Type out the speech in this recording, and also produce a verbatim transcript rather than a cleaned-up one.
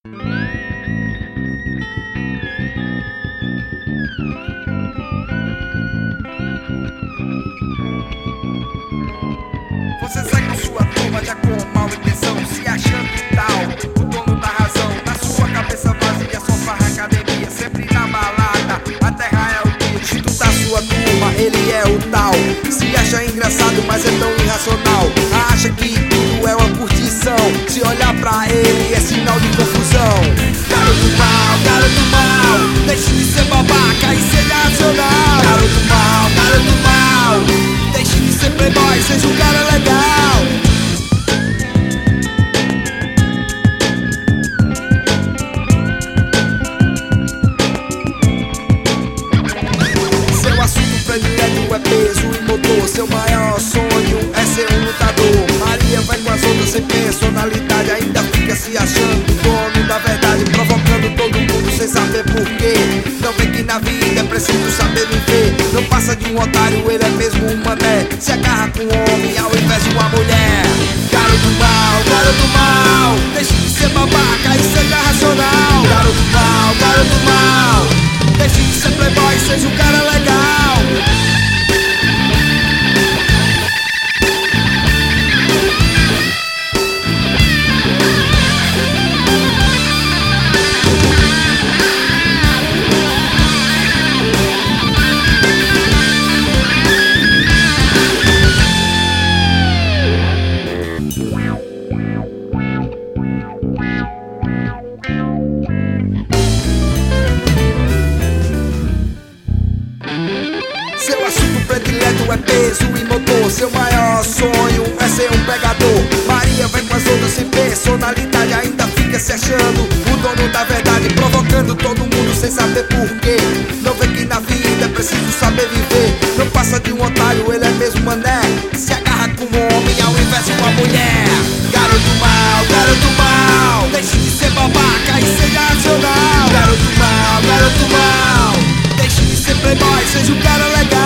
Você sai com sua turma já com mal intenção, se achando tal, o dono da razão. Na sua cabeça vazia, só farra academia, sempre na balada, a terra é o dia. Tito da sua turma, ele é o tal, se acha engraçado, mas é tão irracional. Acha que tudo é uma curtição, se olhar pra ele é sinal de confusão. Garoto mal, garoto mal, deixe de ser babaca e seja racional. Garoto mal, garoto mal, deixe de ser playboy, seja um cara legal. Seu assunto predileto é peso e motor, seu maior sonho é ser um lutador. Maria vai com as outras sem personalidade, ainda fica se achando dono da verdade, provocando todo mundo sem saber porquê. Não vê que na vida é preciso saber viver. Não passa de um otário, ele é mesmo um mané. Se agarra com um homem ao invés de uma mulher. Garoto mal, garoto mal, deixe de ser babaca e seja racional. Garoto mal, garoto mal, deixe de ser playboy e seja um cara legal. Seu assunto predileto é peso e motor, seu maior sonho é ser um pegador. Maria vai com as outras sem personalidade, ainda fica se achando o dono da verdade, provocando todo mundo sem saber porquê. Não vê que na vida é preciso saber viver. Não passa de um otário, ele é mesmo mané. Se agarra com um homem ao invés de uma mulher. Garoto mal, garoto mal, deixe de ser babaca e seja racional. Garoto mal, garoto mal, deixe de ser playboy, seja um cara legal.